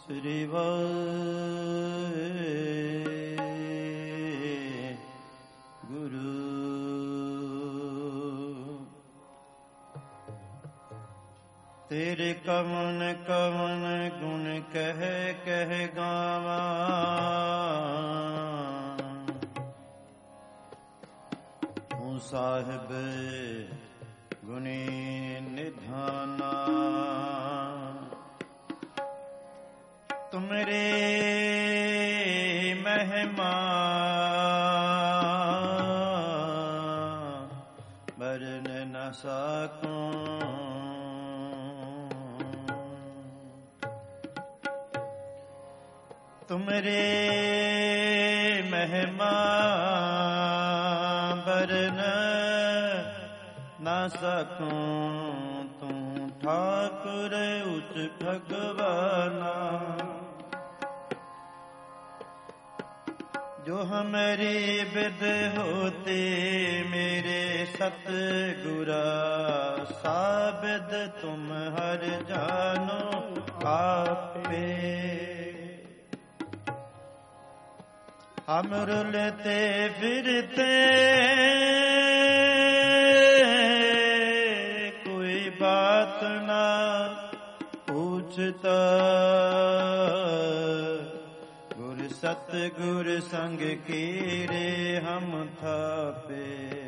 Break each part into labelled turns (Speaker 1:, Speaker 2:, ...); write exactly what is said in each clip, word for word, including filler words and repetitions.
Speaker 1: श्री वाहेगुरु। तेरे कवन कवन गुण कह कह गावा, हूँ साहिब गुणी निधाना। तुमरे महिमा बरन न सकूं, तुमरे महिमा बरन न सकूं। तू ठाकुर उच भगवाना, जो हमारी बिद होते मेरे सतगुरा। साबिद तुम हर जानो आपे, हम रुलते फिरते कोई बात ना पूछता। गुर सतगुर संग कीरे हम थापे,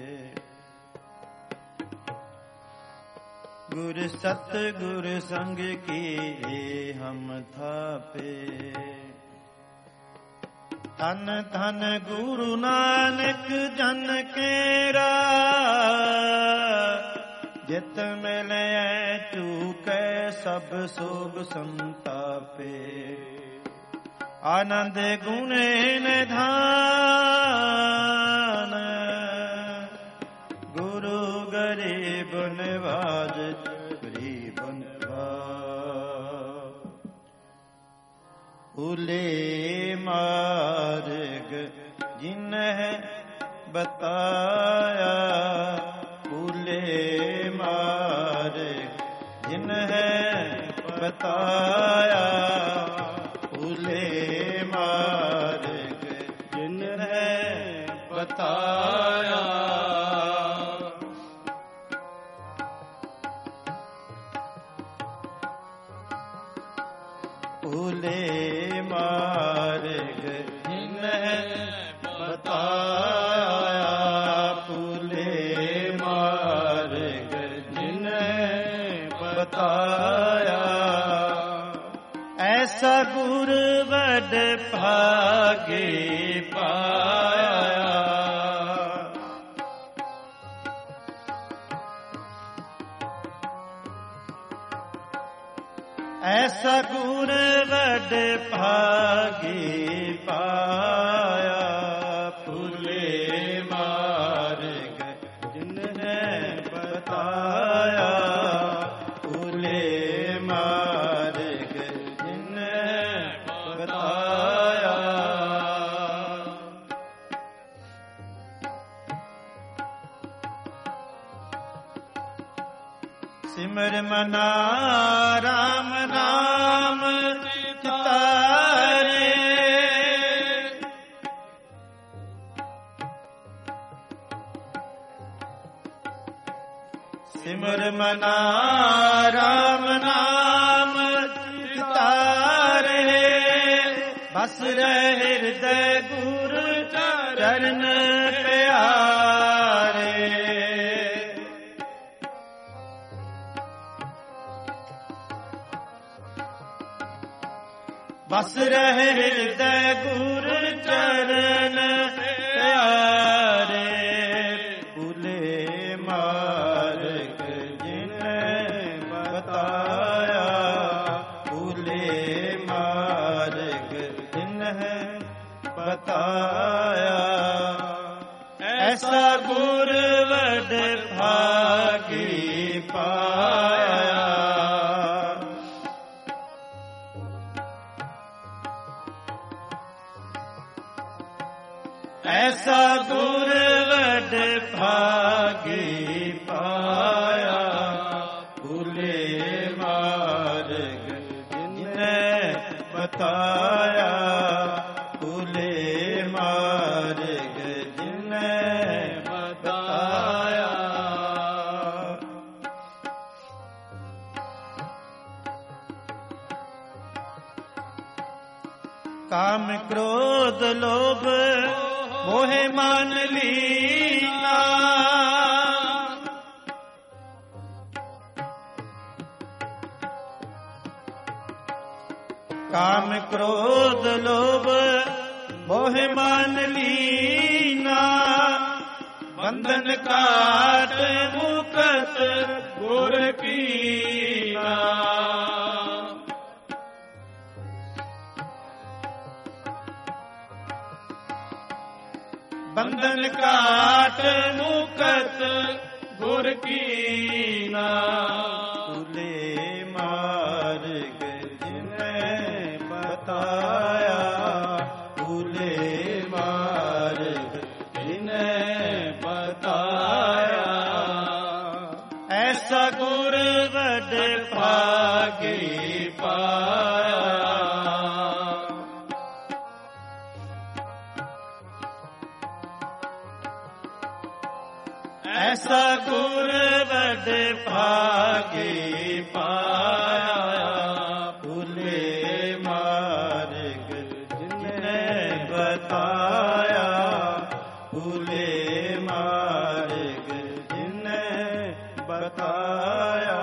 Speaker 1: गुर सतगुर संग कीरे हम थापे। धन धन गुरु नानक जन केरा, जित मिले चूकै सब शोभ संतापे। आनंद गुणे निधान, गुरु गरीब निवाज गरीब निवाज। भूले मार्ग जिन्ह बताया, भूले मार्ग जिन्ह बताया। भूले मार्ग जिन्ह बताया, भूले मार्ग जिन्ह बताया। भूले मार्ग जिन्ह बताया। ऐसा गुर वड भागे पाया, ऐसा गुर वड भागे पाया। भूले मार्ग जिन्ह बताया, भूले मार्ग जिन्ह बताया। सिमर मना राम नाम चितारे, सिमर मना राम नाम चितारे। बस रहे हृदय गुरु चरण प्यारे। बस रहे हृदय गुरु चरण प्यारे। भूले मार्ग जिन्ह बताया, भूले मार्ग जिन्ह बताया। ऐसा गुर वड भागी पाया, ऐसा गुर वड भागी पाया। भूले मार्ग जिन्ह बताया, भूले मार्ग जिन्ने बताया। काम क्रोध लोभ मोह मान लीना, काम क्रोध लोभ मोह मान लीना, बंधन काट मुक्त गुर कीना। बंधन काट मुक्त गुर कीना, भूले मार्ग जिन्हें बताया, भूले मार्ग जिन्हें बताया। ऐसा गुर वड भागी पाया, ऐसा गुर वड भागी पाया, भूले मार्ग जिन्हें बताया, भूले मार्ग जिन्हें बताया।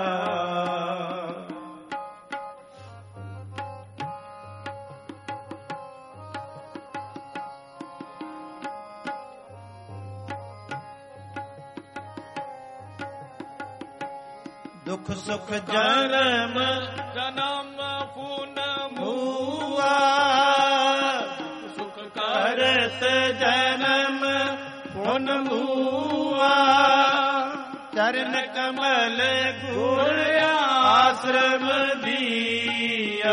Speaker 1: दुख सुख जन्म जन्म पुन मुआ, सुख करत जन्म पुन मुआ। चरण कमल गुर आश्रम दिया,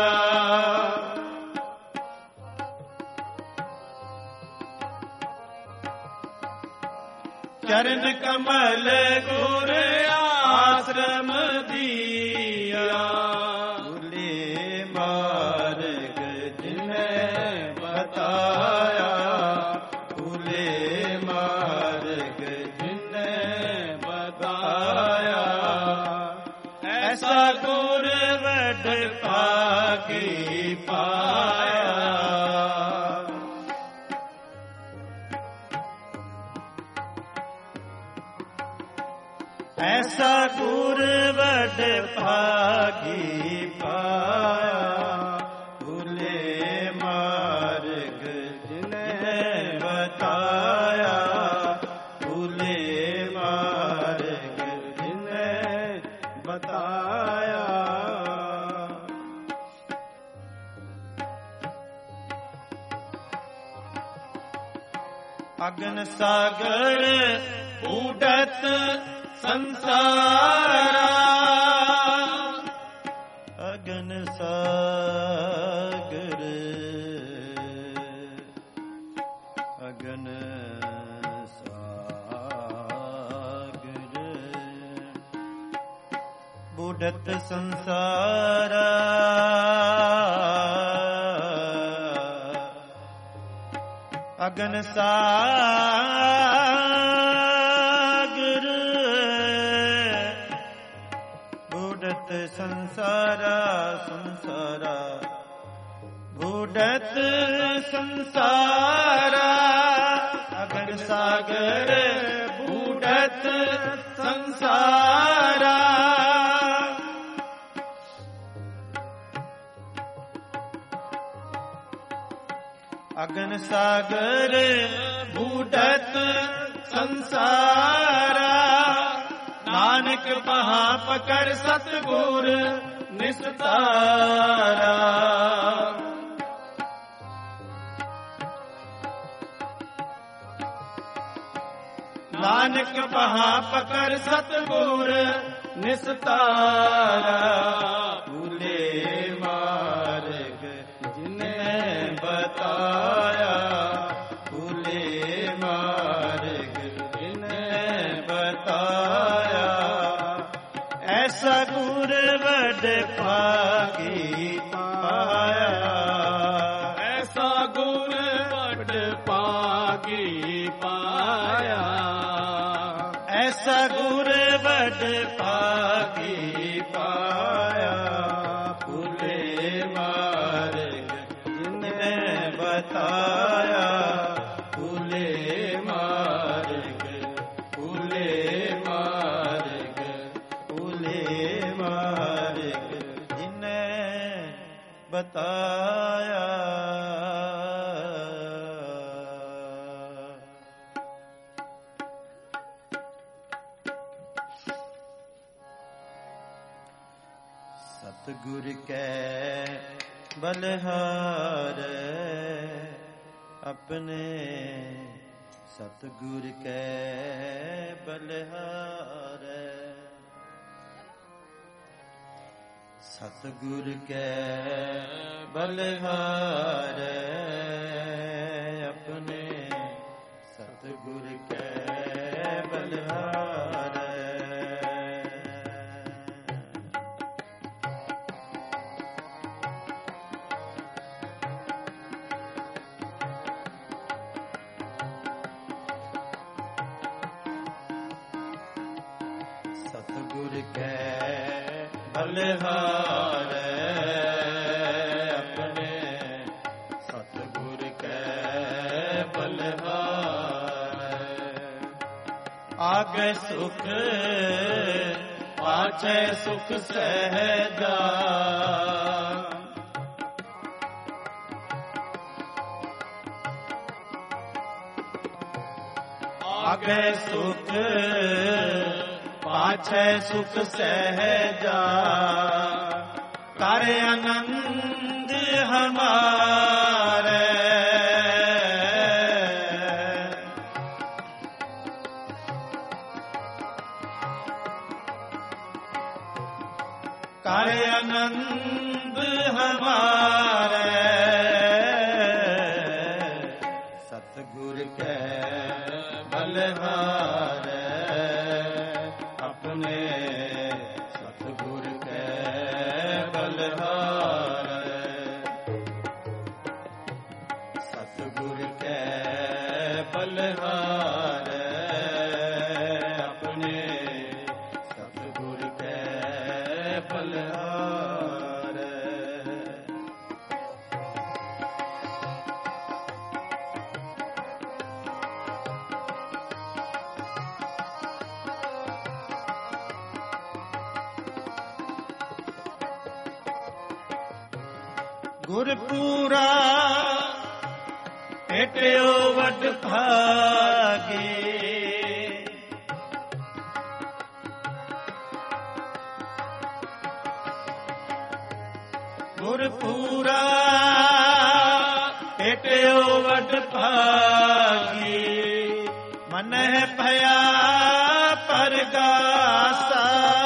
Speaker 1: चरण कमल गुर आश्रम दिया, भूले मार्ग जिन्हें बताया, भूले मार्ग जिन्हें बताया। ऐसा गुर वड भागी पाया, ऐसा गुर वड भागी पाया, भूले मार्ग जिन्हें बताया, भूले मार्ग जिन्हें बताया। अगन सागर बूढ़त संसारा, अगन सागर अगन सागर बूढ़त संसारा, अगन सागर बूढ़त संसारा, संसारा बूढ़त संसारा। अगन सागर बूढ़त संसारा, अगन सागर बूढ़त संसारा। नानक पहा पकड़ सतगुर निस्तारा, नानक पहा पकड़ सतगुर निस्तारा। भूले मार्ग जिन्हें बताया, भूले मार्ग जिन्हें बताया। ऐसा गुर वड भागी पाया, ਬਤਾਇਆ ਭੁਲੇ ਮਾਰਗ ਭੁਲੇ ਮਾਰਗ ਭੁਲੇ ਮਾਰਗ ਜਿਨੈ ਬਤਾਇਆ। ਸਤਿਗੁਰ ਕੈ ਬਲਿਹਾਰੈ ਆਪਣੇ ਸਤਿਗੁਰ ਕੈ ਬਲਿਹਾਰੈ ਸਤਿਗੁਰ ਕੈ ਬਲਿਹਾਰੈ ਆਪਣੇ ਸਤਿਗੁਰ ਕੈ ਬਲਿਹਾਰੈ। ਸਤਿਗੁਰ ਕੈ ਬਲਿਹਾਰੈ ਆਪਣੇ ਸਤਿਗੁਰ ਕੈ ਬਲਿਹਾਰੈ। ਆਗੇ ਸੁਖ ਪਾਛੈ ਸੁਖ ਸਹਿਜਾ ਆਗੇ ਸੁਖ ਪਾਛੈ ਸੁਖ ਸਹਿਜਾ ਕਰ ਆਨੰਦ ਹਮਾਰੇ। ਕਰ ਆਨੰਦ ਹਮਾਰੇ ਸਤਿਗੁਰ ਕੈ ਬਲਿਹਾਰੈ ਆਪਣੇ ਸਤਿਗੁਰ ਕੈ ਬਲਿਹਾਰੈ। ਸਤਿਗੁਰ ਕੈ ਬਲਿਹਾਰੈ ਆਪਣੇ ਸਤਿਗੁਰ ਕੈ ਬਲਿਹਾਰੈ। ਗੁਰਪੂਰਾ ਭੇਟਿਓ ਵਡ ਭਾਗੇ ਗੁਰਪੂਰਾ ਭੇਟਿਓ ਵਡ ਭਾਗੀ ਮਨਹਿ ਭਇਆ ਪਰਗਾਸਾ।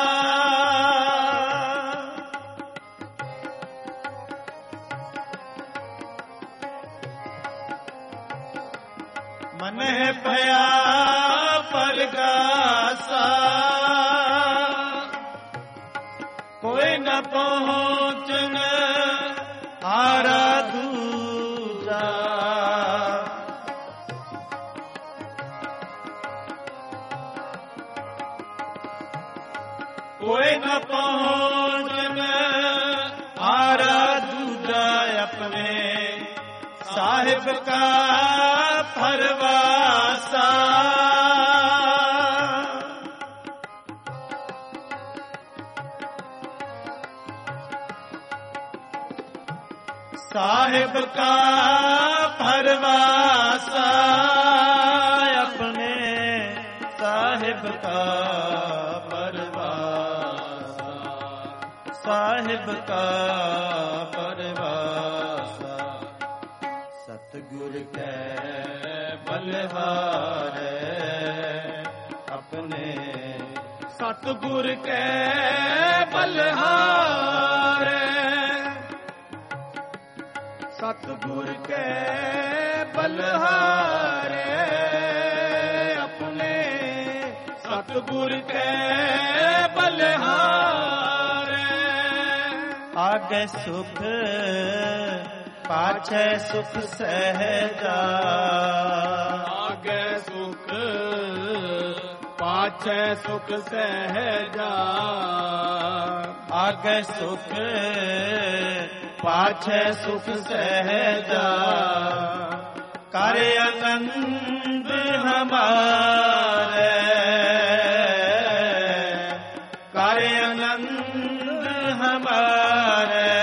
Speaker 1: ਮਨਹਿ ਭਇਆ ਪਰਗਾਸਾ ਕੋਈ ਨ ਪਹੁੰਚਨ ਆਰਾ ਦੂਜਾ। ਕੋਈ ਨ ਪਹੁੰਚਨ ਆਰਾ ਦੂਜਾ ਆਪਣੇ ਸਾਹਿਬ ਕਾ ਪਰਵਾਸਾ। ਸਾਹਿਬ ਕਾ ਪਰਵਾਸਾ ਆਪਣੇ ਸਾਹਿਬ ਕਾ ਪਰਵਾਸਾ ਸਾਹਿਬ ਕਾ ਪਰਵਾਸਾ। ਸਤਿਗੁਰ ਕੈ ਬਲਿਹਾਰੈ ਆਪਣੇ ਸਤਿਗੁਰ ਕੈ ਬਲਿਹਾਰੈ ਸਤਿਗੁਰ ਕੈ ਬਲਿਹਾਰੈ ਆਪਣੇ ਸਤਿਗੁਰ ਕੈ ਬਲਿਹਾਰੈ। ਆਗੇ ਸੁਖ ਪਾਛੈ ਸੁਖ ਸਹਿਜਾ ਆਗੇ ਸੁਖ ਪਾਛੈ ਸੁਖ ਸਹਿਜਾ ਆਗੇ ਸੁਖ पाछे सुख सहजा कर आनंद हमारे कर आनंद हमारे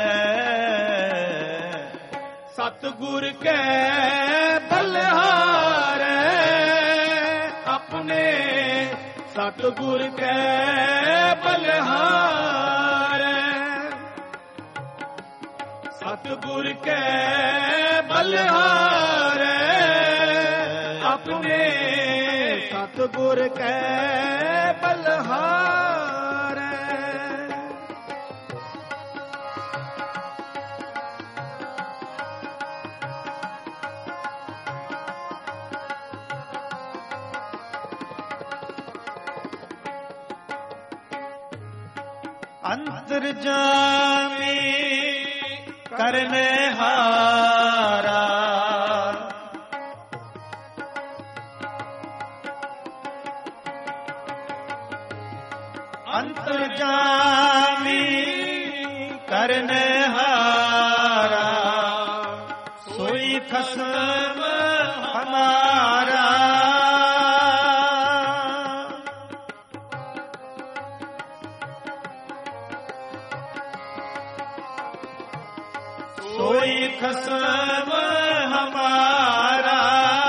Speaker 1: सतगुर के बलिहारे अपने सतगुर के बलिहारे सतगुर के बलिहारे अपने सतगुर के बलिहारे अंतर्जामी करने हारा अंतर्जामी करने हारा सोई खसम हमारा सोई खसम हमारा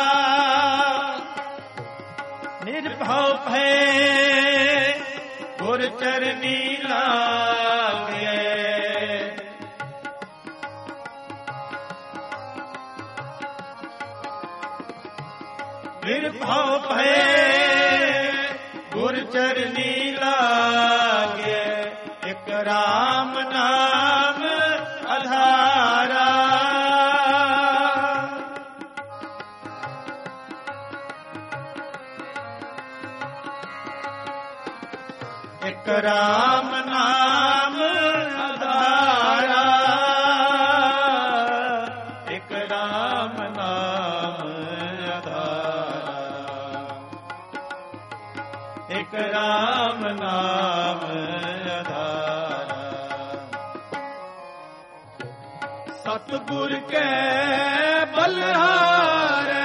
Speaker 1: निर्भव भय गुर चरनी लागे निर्भव भय गुर चरनी लागे एक राम नाम आधारा एक राम नाम आधारा एक राम नाम आधारा एक राम नाम आधारा सतगुर के बलिहारे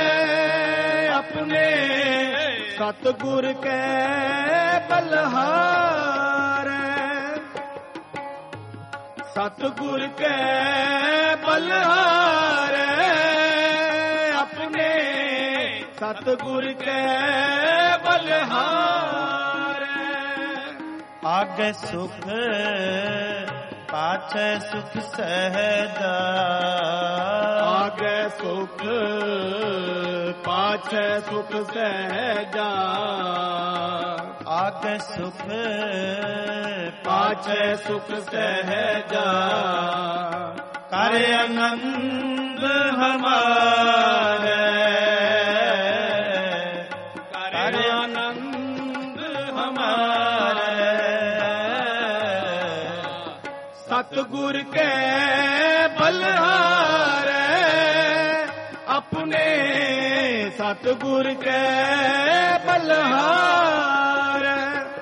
Speaker 1: अपने सतगुर के बलिहारे सतगुर के बलिहारे अपने सतगुर के बलिहारे आगे सुख पाछे सुख सहजा आगे सुख पाछे सुख सहजा आगे सुख पाछे सुख सहजा कर आनंद हमारे कर आनंद हमारे सतगुर के बलिहारे अपने सतगुर के बलिहारे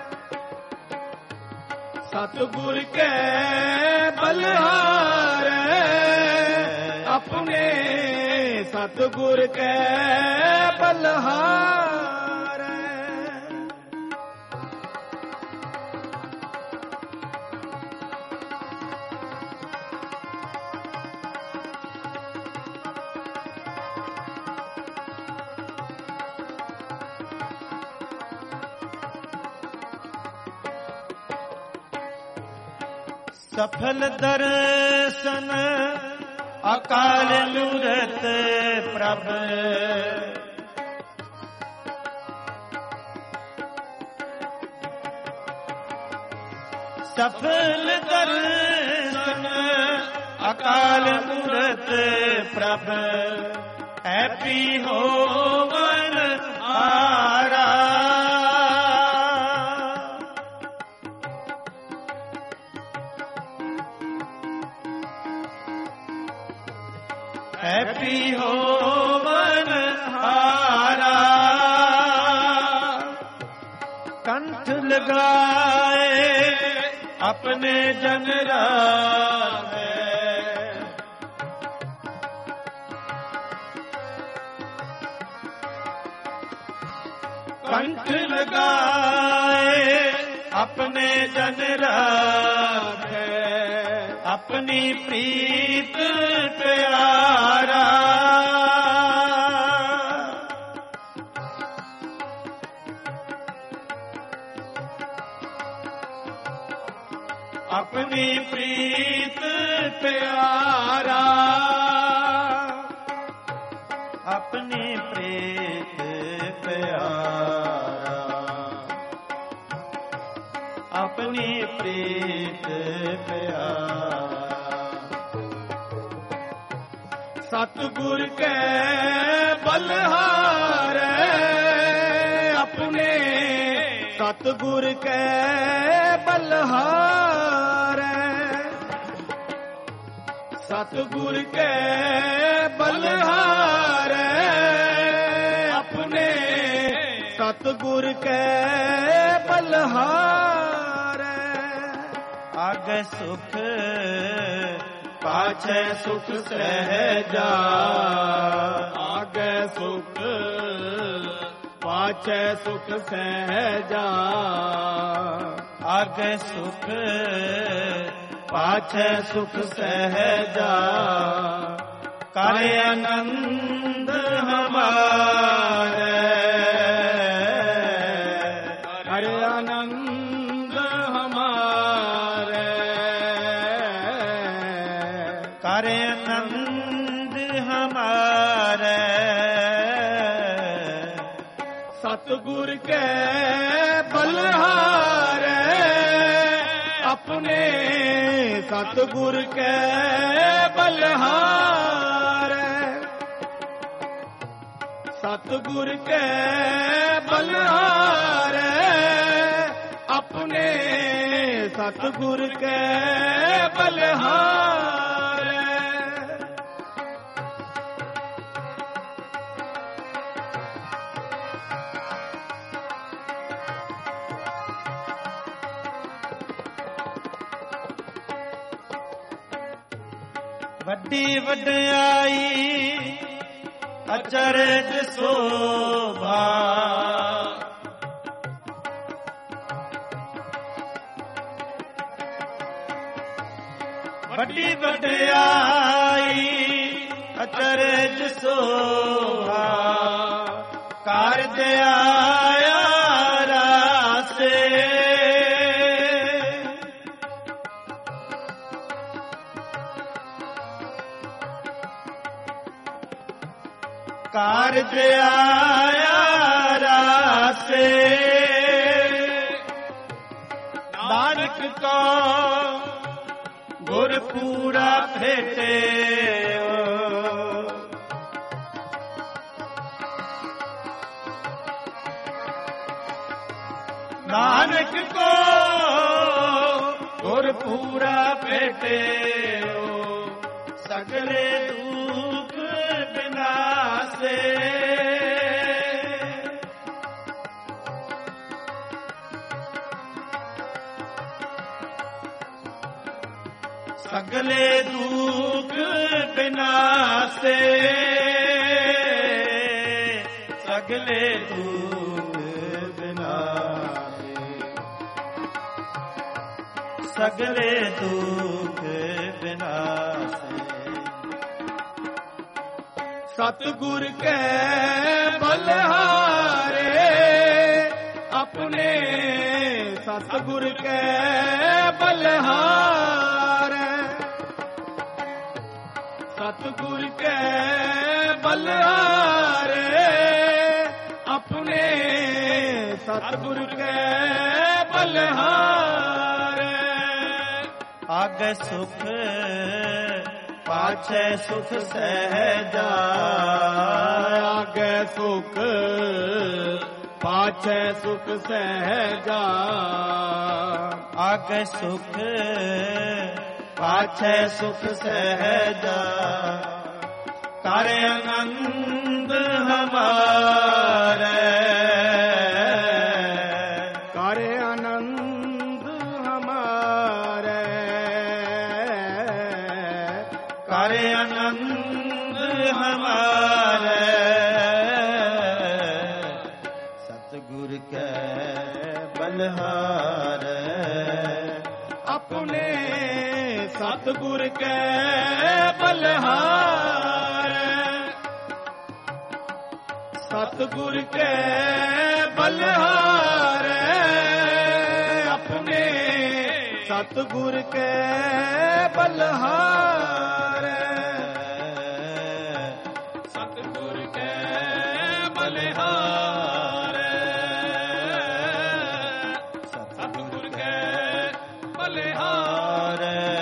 Speaker 1: सतगुर के बलिहारे अपने सतगुर के बलिहारे सफल दर्शन अकाल मूरत प्रभ सफल दर्शन अकाल मूरत प्रभ हैप्पी होवन आरा हैप्पी होवन हारा कंठ लगाए अपने जन राम लगाए अपने जन राखे अपनी प्रीत प्यारा अपनी प्रीत प्यारा अपनी प्रीत प्यारा अपनी प्रीत प्यारा सतगुर के बलहारे अपने सतगुर के बलहारे सतगुर के बलहारे अपने सतगुर के बलहारे आगे सुख पाछे सुख सहजा आगे सुख पाछे सुख सहजा आगे सुख पाछे सुख सहजा करे आनंद हमारे करे आनंद हमारे करे आनंद हमारे सतगुर के बलहारे अपने सतगुर के बलहारे सतगुर के बलहारे अपने सतगुर के बलहारे वड्डी वड्याई अचरज शोभा वड्डी वड्याई अचरज शोभा कारज आया रासे कारज आया रासे नानक को गुर पूरा भेटे नानक को गुर पूरा भेटे सगले दुख विनाशे सगले दुख विनाशे सगले दुख विनाशे सगले दुख विनाशे सतगुर के बलहारे अपने सतगुर के बलहारे सतगुर के बलहारे अपने सतगुर के बलहारे आगे सुख पाछे सुख सहजा आगे सुख पाछे सुख सहजा आगे सुख पाछे सुख सहजा करे आनंद हमारे करे आनंद हमारे करे आनंद हमारे सतगुर के बलहार अपने सतगुर के बलहार सतगुर के बलहार अपने सतगुर के बलहार सतगुर के बलहार सतगुर के बलहार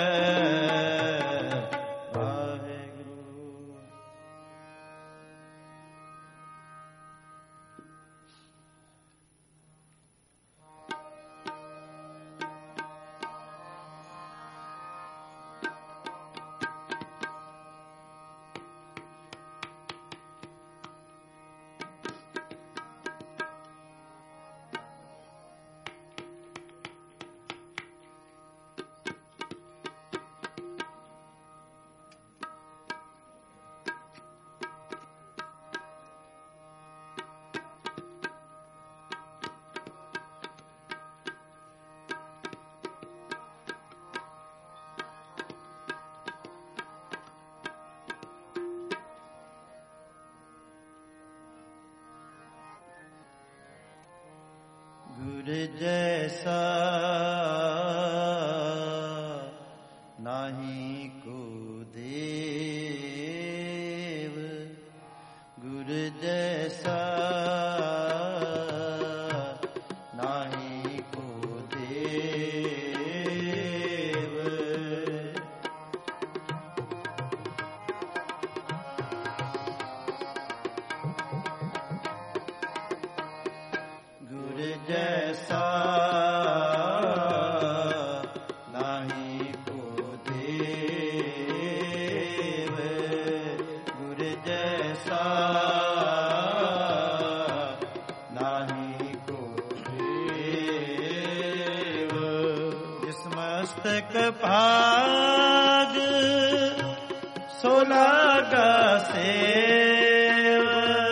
Speaker 1: गुर जैसा नाही को देव गुर जैसा नाही को देव गुर जैसा नाही को देव गुर जैसा नाही को देव जिस मस्तक भाग सो लागा सेव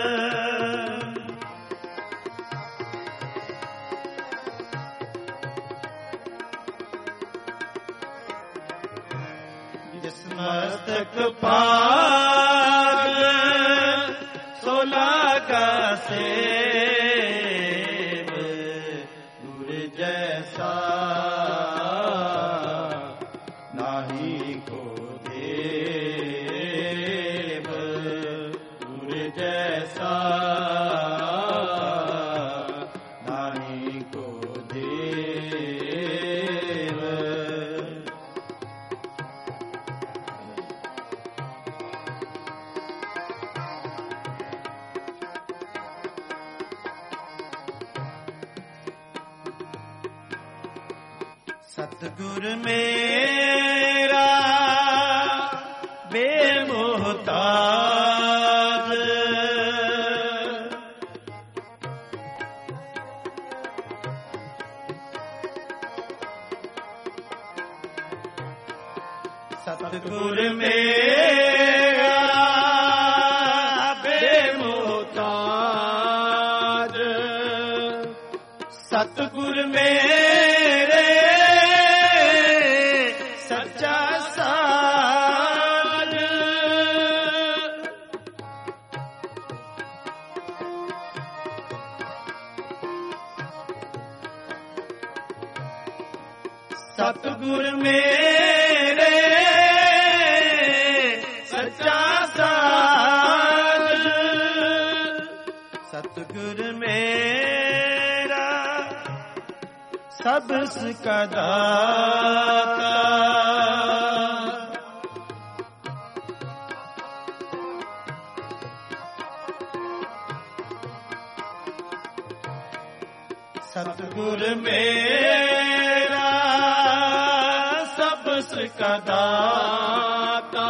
Speaker 1: मस्तक पाग सोला का सेव गुर जैसा नाही को देव गुर जैसा नाही को देव सतगुर मेरा बेमोहताज सतगुर मेरा बेमोहताज सतगुर मेरे सच्चा साज सतगुर मेरे सच्चा साज सतगुर मेरा सबस का दाता सतगुर मेरा सबस का दाता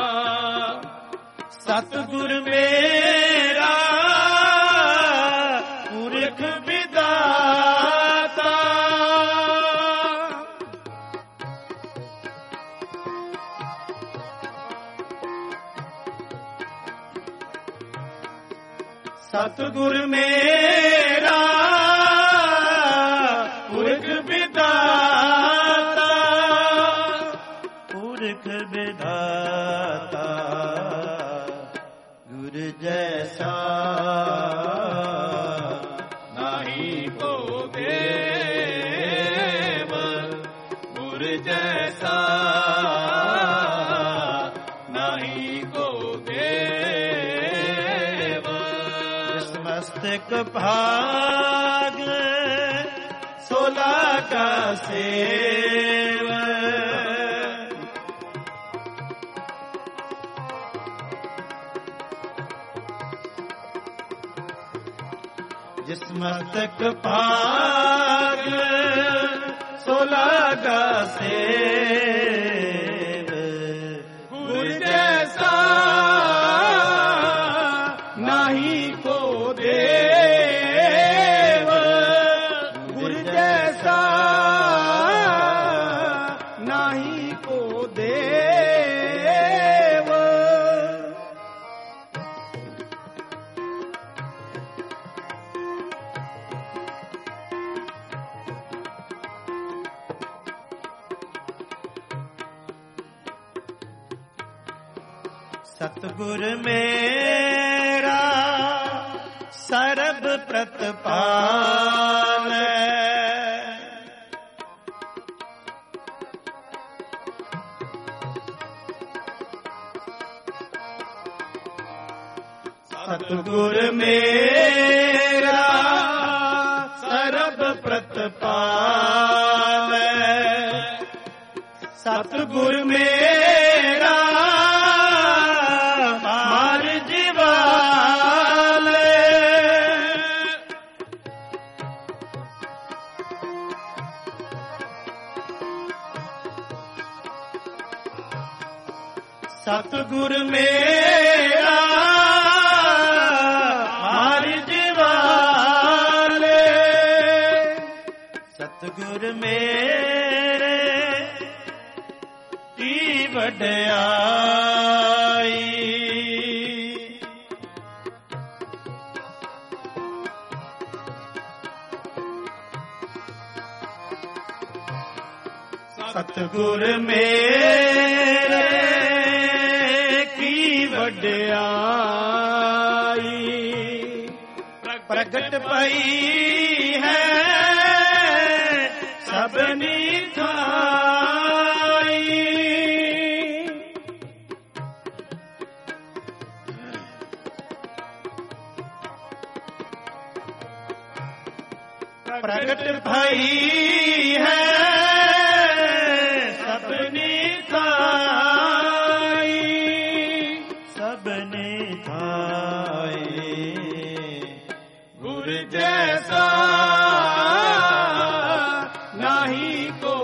Speaker 1: सतगुर मेरा पुरख विदाता सतगुर मेरा ਵਿਧਾਤਾ ਗੁਰ ਜੈਸਾ ਨਾਹੀ ਕੋ ਦੇਵ ਗੁਰ ਜੈਸਾ ਨਾਹੀ ਕੋ ਦੇਵ ਜਿਸ ਮਸਤਕ ਭਾਗ ਸੋਲਾ ਕਾ ਸੇਵ ਜਿਸ ਮਸਤਕ ਭਾਗ ਸੋਲਾ ਕਾ ਸੇਵ ਗੁਰ ਜੈਸਾ ਨਾਹੀ ਕੋ ਦੇਵ ਗੁਰ ਜੈਸਾ ਨਾਹੀ ਕੋ ਦੇਵ ਸਤਿਗੁਰ ਮੇਰਾ ਸਰਬ ਪ੍ਰਤਪਾਲੈ ਸਤਿਗੁਰ ਮੇਰਾ ਸਰਬ ਪ੍ਰਤਪਾਲੈ ਸਤਿਗੁਰ ਮੇਰਾ ਮਾਰ ਜਿਵਾਲੇ ਸਤਿਗੁਰ ਮੇਰਾ ਮਾਰ ਜਿਵਾਲੇ ਸਤਿਗੁਰ ਮੇਰੇ ਕੀ ਵਡਿਆਈ ਸਤਿਗੁਰ ਮੇਰੇ ਕੀ ਵਡਿਆਈ ਪ੍ਰਗਟ ਪਈ ਹੈ ਸਭਨੀ ਥਾਈ ਪ੍ਰਗਟ ਭਈ ਹੈ ਸਭਨੀ ਥਾਈ ਸਭਨੀ ਥਾਈ ਗੁਰ ਜੈਸਾ ਨਾਹੀ ਕੋ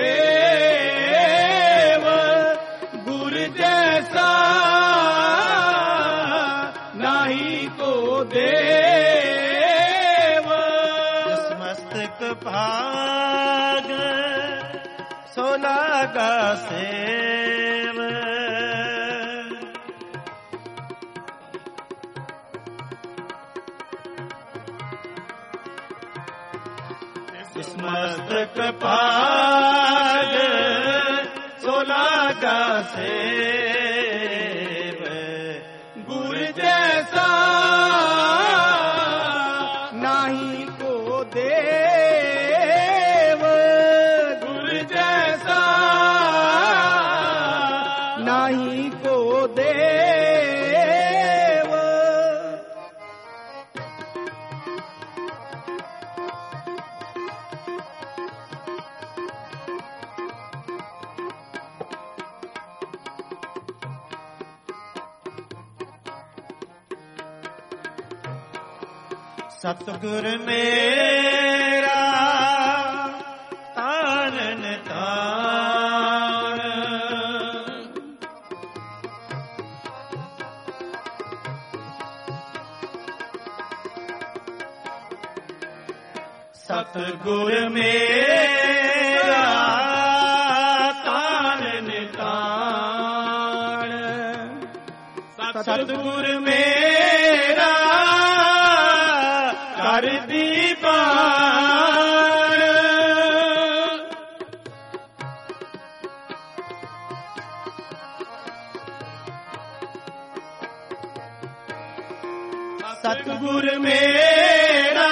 Speaker 1: ਦੇਵ ਗੁਰ ਜੈਸਾ ਨਾਹੀ ਕੋ ਦੇਵ ਜਿਸ ਮਸਤਕ ਭਾਗ ਸੋਲਾ ਕਾ ਸੇਵ ਜਿਸ ਮਸਤਕ ਭਾਗ ਸੋਲਾ ਕਾ ਸੇਵ ਗੁਰ ਜੈਸਾ ਨਾਹੀ ਕੋ ਦੇਵ ਗੁਰ ਜੈਸਾ ਨਾਹੀ ਕੋ ਦੇਵ ਸਤਿਗੁਰ ਮੇਰਾ ਤਾਰਨ ਤਾਰਨ ਸਤਿਗੁਰ ਮੇਰਾ ਤਾਰਨ ਤਾਰਨ ਸਤਿਗੁਰ ਮੇਰਾ ਕਰ ਦੀਵਾਨ ਸਤਿਗੁਰ ਮੇਰਾ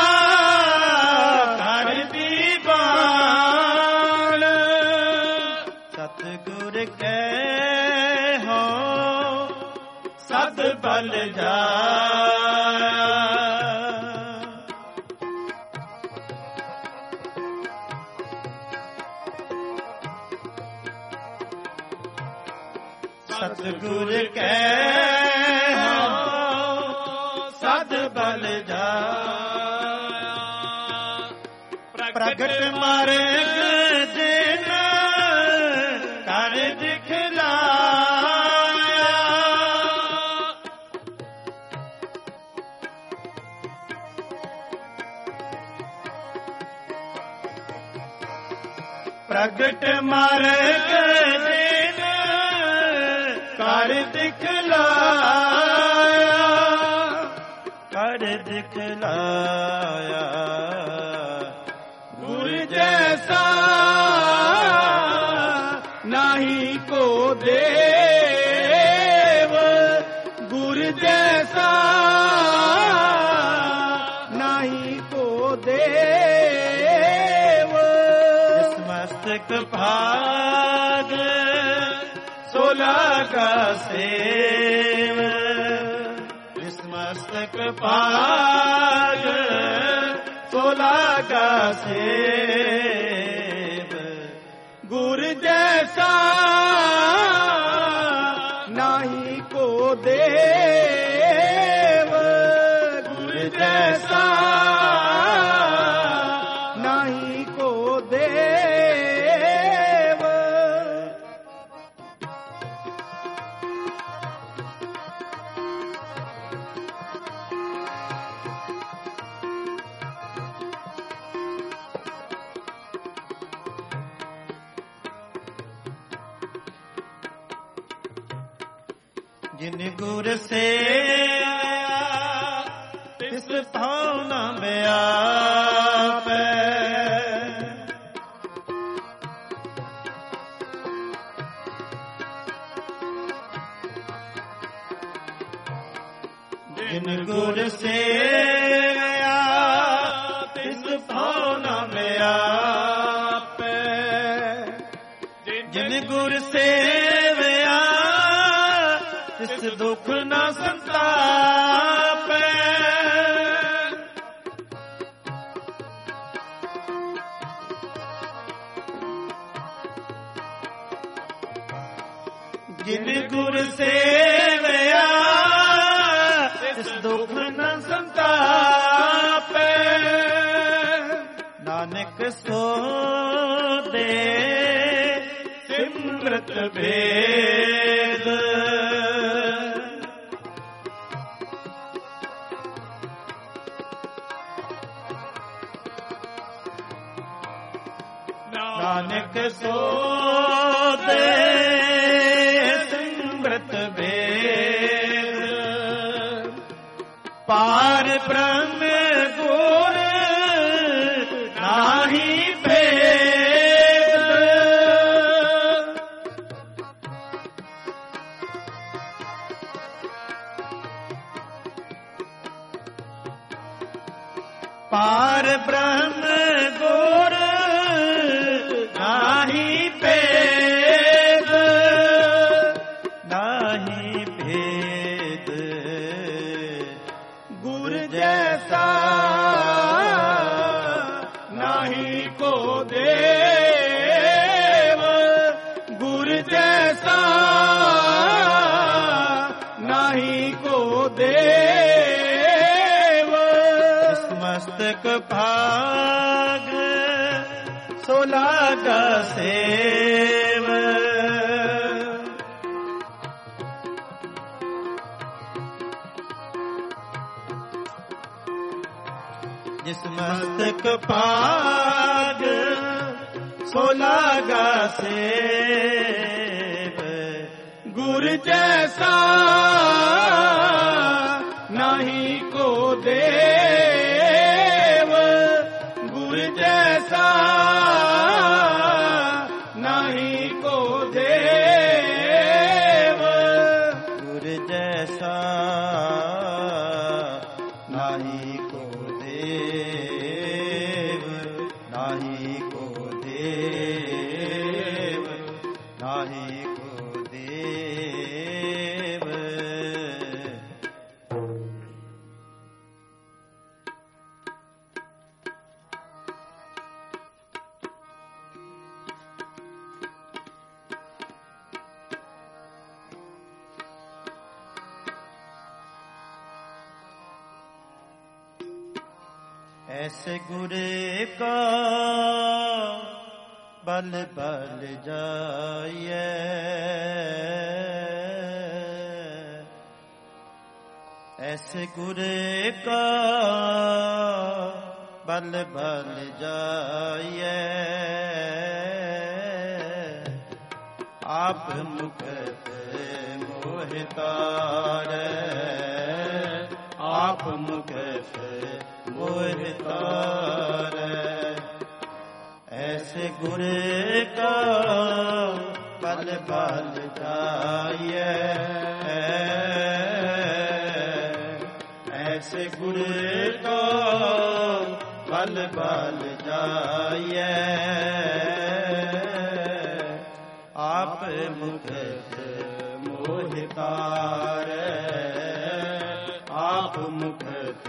Speaker 1: ਘਰ ਦੀ ਬਾਣ, ਸਤਿਗੁਰ ਕੈ ਹੋ ਸਦ ਬਲ ਜਾਇਆ। ਸਤਿਗੁਰ ਕੈ ਹੋ ਸਦ ਬਲ ਜਾਇਆ। ਪ੍ਰਗਟ ਮਾਰਗ ਜਿਨ ਕਰ ਦਿਖਲਾਇਆ। ਪ੍ਰਗਟ ਮਾਰਗ ਜਿਨ ਕਰ ਦਿਖਲਾਇਆ, ਕਰ ਦਿਖਲਾਇਆ। ਗੁਰ ਜੈਸਾ ਨਾਹੀ ਕੋ ਦੇਵ, ਗੁਰ ਜੈਸਾ ਨਾਹੀ ਕੋ ਦੇਵ। ਜਿਸ ਮਸਤਕ ਭਾਗ ਸੋ ਲਾਗਾ ਸੇਵ, ਜਿਸ ਮਸਤਕ ਭਾਗ ਸੋ ਲਾਗਾ ਸੇਵ। ਗੁਰ ਜੈਸਾ ਨਾਹੀ ਕੋ ਦੇਵ, ਗੁਰ ਜੈਸਾ ਨਾਹੀ ਕੋ ਦੇਵ। ਜਿਨ ਗੁਰ ਸੇਵਿਆ ਤਿਸ ਭਾਉ ਨ ਵਿਆਪੈ। ਜਿਨ ਗੁਰ ਸੇਵਿਆ ਤਿਸ ਭਾਉ ਨ ਵਿਆਪੈ। ਜਿਨ ਗੁਰ ਸੇਵਿਆ ਤਿਸ ਦੁਖ ਨ ਸੰਤਾਪੈ। ਜਿਨ ਗੁਰ ਸੇਵਿਆ ਤਿਸ ਦੁਖ ਨ ਸੰਤਾਪੈ। ਨਾਨਕ ਸੋ ਦੇ ਸਿਮਰਤ ਭੇਦ। ਨਾਨਕ ਸੋ ਦੇ ਸਿਮਰਤ ਭੇਦ। ਪਾਰ ਬ੍ਰਹਮ ਗੁਰ ਨਾਹੀ ਭੇਦ। ਪਾਰ ਬ੍ਰਹਮ ਗੁਰ ਨਾਹੀ ਭੇਦ, ਨਾਹੀ ਭੇਦ। ਗੁਰ ਜੈਸਾ ਨਾਹੀ ਕੋ ਦੇਵ, ਗੁਰ ਜੈਸਾ ਨਾਹੀ ਕੋ ਦੇਵ। ਇਸ ਮਸਤਕ ਭਾਗ ਸੋ ਲਾਗਾ ਸੇਵ। ਜਿਸ ਮਸਤਕ ਭਾਗ ਸੋ ਲਾਗਾ ਸੇਵ। ਗੁਰ ਜੈਸਾ ਨਾਹੀ ਕੋ ਦੇਵ, ਗੁਰ ਜੈਸਾ ਨਾਹੀ ਕੋ ਦੇਵ। ਗੁਰ ਜੈਸਾ
Speaker 2: ऐसे गुर का बल बल जाइए, ऐसे गुर का बल बल जाइए। आप मुकत मोहितारे, आप मुकत मोहितारे। ऐसे गुर का बल बल जाइए, ऐसे गुर का बल बल जाइए। आप मुकत मोहितारे, आप मुकत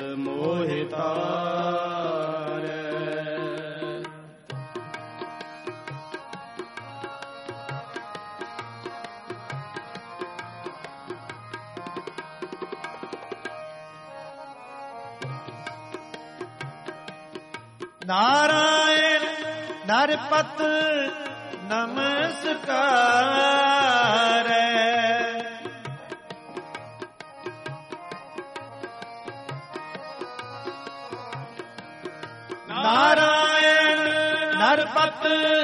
Speaker 2: मोहितारे। नारायण नरपत नमस्कार, नारायण नरपत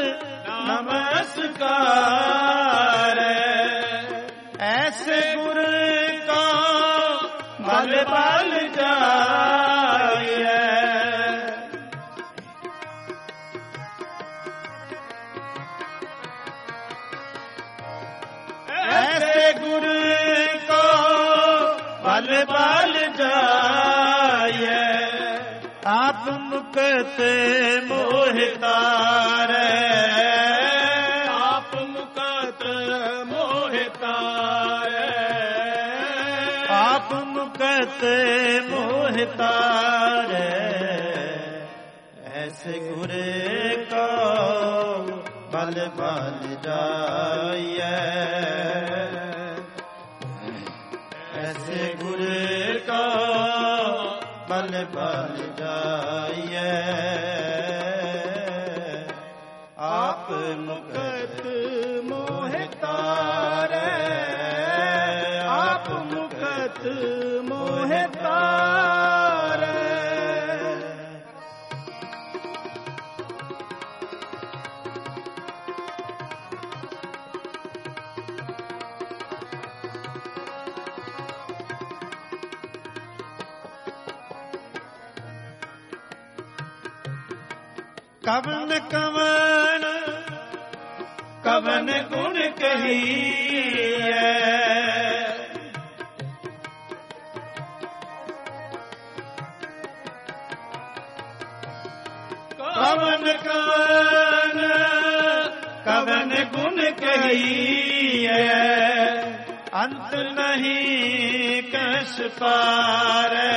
Speaker 2: नमस्कार। ऐसे गुर का बल बल जाइए, ऐसे गुर को बल बल जाइए। आप मुकत मोहितारे, आप मुकत मोहितारे, आप मुकत मोहितारे। ऐसे गुर को बल बल जाइए, ऐसे गुर का बल बल जाइए। आप मुकत मोहितारे, आप मुकत मोहितारे। कवन कवन कवन गुण कहिए, कवन कवन कवन गुण कहिए। अंत नहीं कस पारे,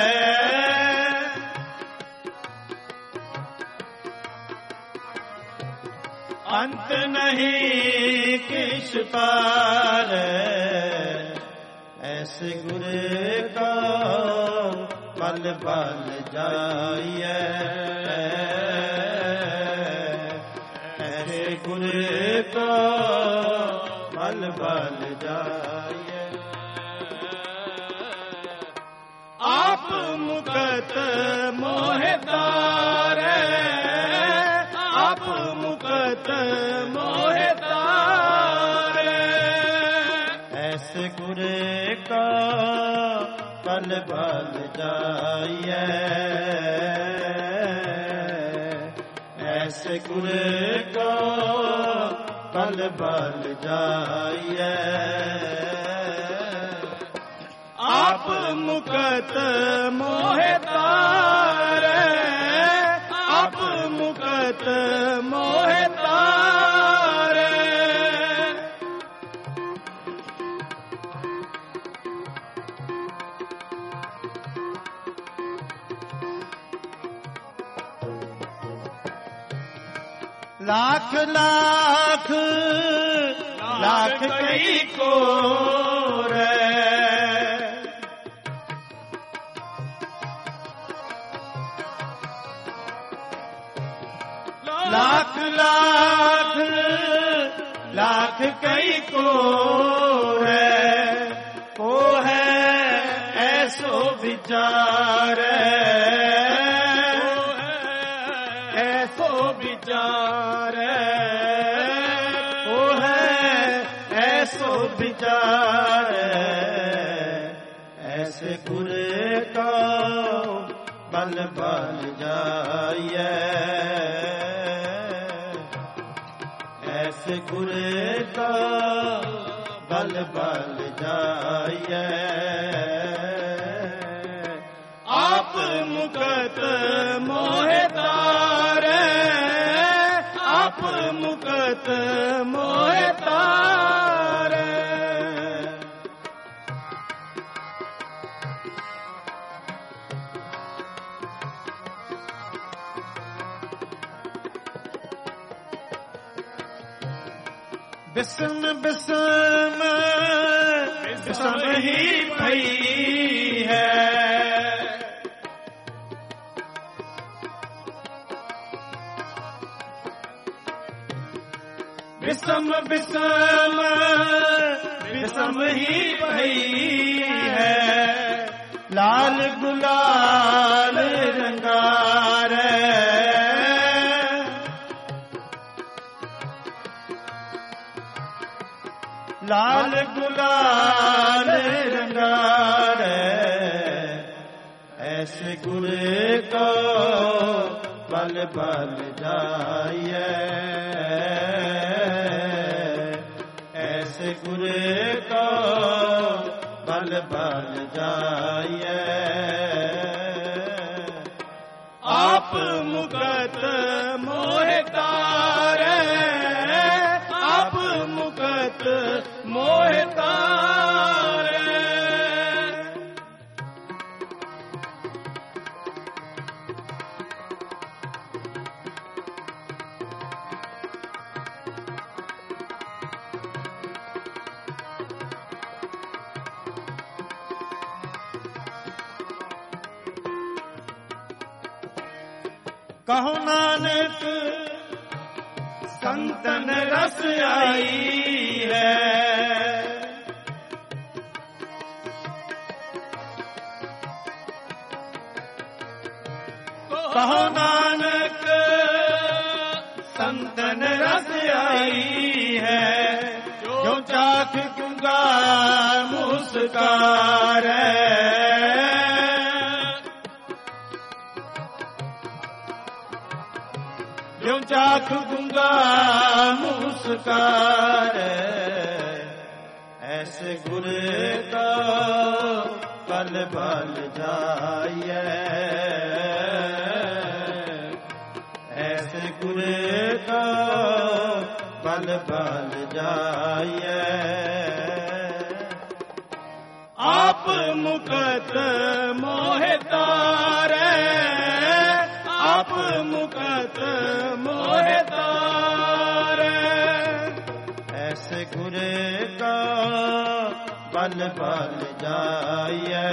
Speaker 2: अंत नहीं किस पार। ऐसे गुर का बल बल जाइए, ऐसे गुर का बल बल जाइए। आप मुकत मोहितारे, आप मुकत मोहितारे। ऐसे गुर का बल बल जाइए, ऐसे गुर का बल बल जाइए। आप मुकत मोहितारे, आप मुकत मोहितारे। लाख लाख लाख कई को रे, कई को रे को है ऐसो विचार
Speaker 1: ऐसो विचार
Speaker 2: को है ऐसो विचार ऐसे गुर का बल बल जाइए ऐसे गुर का बल बल जाइए
Speaker 1: आप मुकत मोहे तारे आप मुकत मोहे तारे
Speaker 2: बिस्म बिस्म बिस्म ही भई है बिस्म बिस्म बिस्म ही भई है लाल गुलाल रंगार लाल गुलाल रंगार ऐसे गुर को बल बल जाइए ऐसे गुर को बल बल जाइए
Speaker 1: आप मुकत मोहे तारे आप मुकत मोहे तारे
Speaker 2: कहो नानक संतन रस आई है कहो नानक संतन रस आई है जो चाख दूंगा मुस्कार जो चाख दूंगा मुस्कार ऐसे गुर का पल बल जाइए ऐसे गुर का पल बल जाइए
Speaker 1: आप मुकत मोहे तारे आप मुकत मोहे तारे
Speaker 2: ऐसे गुर का बल बल जाइए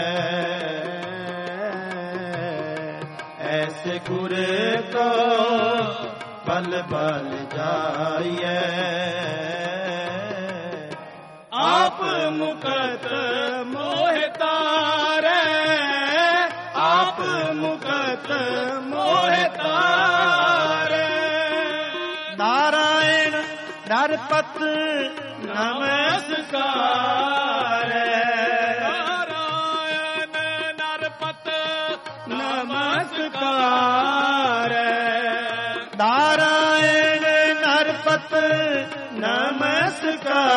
Speaker 2: ऐसे गुर का बल बल जाइए
Speaker 1: आप मुकत मोहे तारे आप मुकत मोहे तारे
Speaker 2: नारायण नरपत नमस्कार
Speaker 1: नारायण नरपत
Speaker 2: नमस्कार नारायण नरपत नमस्कार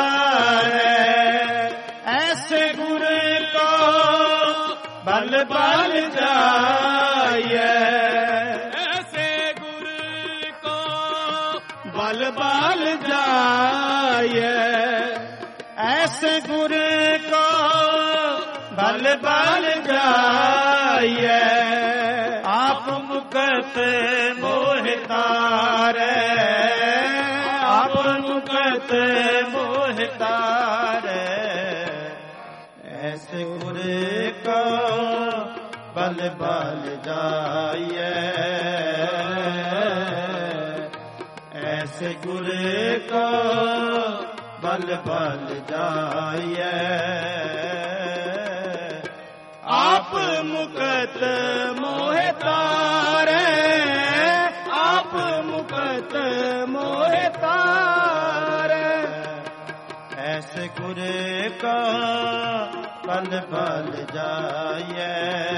Speaker 2: ऐसे गुर को बल बल जाइए
Speaker 1: ऐसे गुर को
Speaker 2: बल बल जाइए ऐसे गुर को बल बल जाइए आप मुकत मोहतार आप मुकत मोहतार ऐसे गुर को बल बल जाइए ऐसे गुर को ਬਲ ਬਲ ਜਾਈਐ।
Speaker 1: ਆਪ ਮੁਕਤ ਮੋਹਿ ਤਾਰੈ, ਆਪ ਮੁਕਤ ਮੋਹਿ ਤਾਰੈ।
Speaker 2: ਐਸੇ ਗੁਰ ਕਾ ਬਲ ਬਲ ਜਾਈਐ,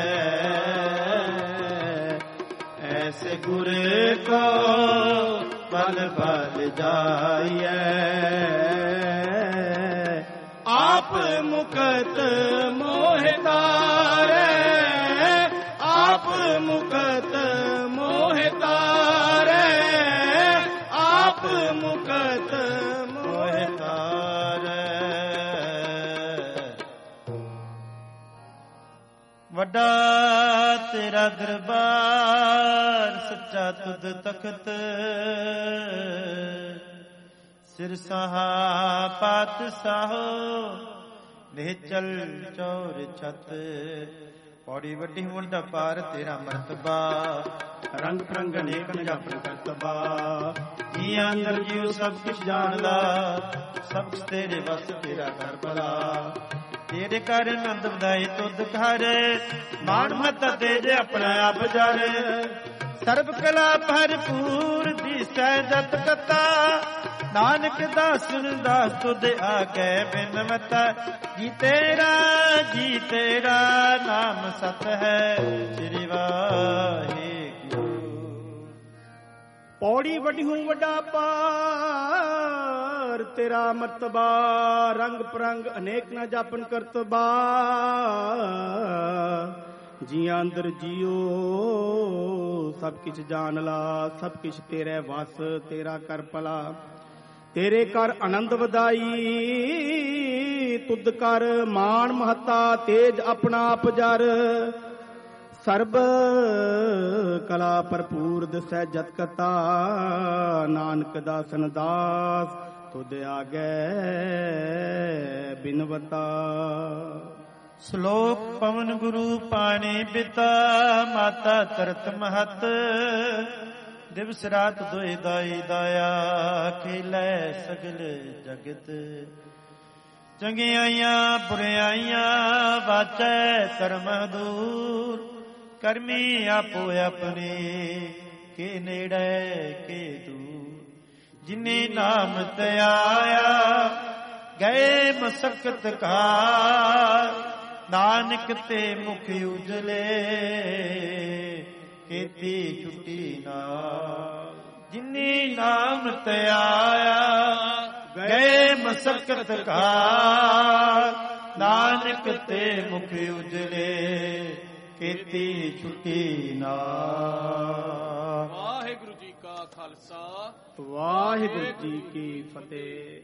Speaker 2: ਐਸੇ ਗੁਰ ਕਾ ਬਲ ਬਲ ਜਾਈਐ।
Speaker 1: ਆਪ ਮੁਕਤ ਮੋਹਿ ਤਾਰੈ, ਆਪ ਮੁਕਤ ਮੋਹਿ ਤਾਰੈ, ਆਪ ਮੁਕਤ ਮੋਹਿ
Speaker 2: ਤਾਰੈ। ਵੱਡਾ ਤੇਰਾ ਦਰਬਾਰ ਸੱਚਾ ਤੁਧ ਤਖਤ, ਸਿਰ ਸਹਾ ਪਾਤਸ਼ਾਹੋ ਨਿਹਚਲ ਚੌਰ ਛਤ। ਪੌੜੀ ਵੱਡੀ ਵੱਡਾ ਪਾਰ ਤੇਰਾ ਮਰਤਬਾ, ਰੰਗ ਪ੍ਰੰਗ ਅਨੇਕ ਜਾਪਨ ਕਰਤਬਾ। ਜੀ ਅੰਦਰ ਜੀਉ ਸਭ ਕੁਛ ਜਾਣਦਾ, ਸਭ ਕੁਛ ਤੇਰੇ ਵਸ ਤੇਰਾ ਘਰ ਭਲਾ। ਤੇਰੇ ਘਰ ਆਨੰਦ ਵਧਾਏ ਤੁਧ ਘਰ, ਮਾਣ ਮਤਾ ਤੇਰੇ ਆਪਣਾ ਆਪ ਜਰ। ਸਰਬ ਕਲਾ ਭਰਪੂਰ ਦਿਸੈ ਜਤ ਕਤਾ, ਨਾਨਕ ਦਾਸਨ ਦਾਸ ਤੁਧ ਆਗੇ ਬਿਨਮਤਾ। ਜੀ ਤੇਰਾ ਜੀ ਤੇਰਾ ਨਾਮ ਸਤ ਹੈ, ਸ੍ਰੀ ਵਾਹਿਗੁਰੂ।
Speaker 1: ਪੌੜੀ ਵੱਡਿਓ ਵੱਡਾ ਪਾਰ ਤੇਰਾ ਮਰਤਬਾ, ਰੰਗ ਪ੍ਰੰਗ ਅਨੇਕ ਨਾ ਜਾਪਨ ਕਰਤਬਾ। ਜੀਆਂ ਅੰਦਰ ਜੀਓ ਸਭ ਕਿਛ ਜਾਣ ਲਾ, ਸਭ ਕਿਛ ਤੇਰੇ ਵਸ ਤੇਰਾ ਕਰ ਭਲਾ। ਤੇਰੇ ਕਰ ਆਨੰਦ ਵਧਾਈ ਤੁਧ ਕਰ ਮਾਣ ਮਹੱਤਾ, ਤੇਜ ਆਪਣਾ ਆਪ ਜਰ। ਸਰਬ ਕਲਾ ਭਰਪੂਰ ਦਿਸੈ ਜਤ ਕਤਾ, ਨਾਨਕ ਦਾਸਨ ਦਾਸ ਤੁਧ ਆਗੇ ਬਿਨਵਤਾ।
Speaker 2: ਸ਼ਲੋਕ ਪਵਨ ਗੁਰੂ ਪਾਣੀ ਪਿਤਾ, ਮਾਤਾ ਤਰਤ ਮਹਤ। ਦਿਵਸ ਰਾਤ ਦੋਇ ਦਾਈ ਦਾਇਆ, ਖੇਲੇ ਸਗਲ ਜਗਤ। ਚੰਗਿਆਈਆਂ ਬੁਰਿਆਈਆਂ ਵਾਚੈ ਧਰਮ ਦੂਰ, ਕਰਮੀ ਆਪੋ ਆਪਣੇ ਕੇ ਨੇੜੇ ਕੇ ਦੂਰ। ਜਿਨੇ ਨਾਮ ਤੇ ਆਇਆ ਗਏ ਮਸਕਤ ਘਾਰ, ਨਾਨਕ ਤੇ ਮੁਖ ਉਜਲੇ ਕੀਤੀ ਛੁੱਟੀ ਨਾ। ਜਿਨੇ ਨਾਮ ਤੇ ਆਇਆ ਗਏ ਮਸਕਤ ਘਾਰ, ਨਾਨਕ ਤੇ ਮੁਖ ਉਜਲੇ ਕੀਤੀ ਛੁੱਟੀ ਨਾ।
Speaker 1: ਵਾਹਿਗੁਰੂ ਜੀ ਕਾ ਖਾਲਸਾ, ਵਾਹਿਗੁਰੂ ਜੀ ਕੀ ਫਤਿਹ।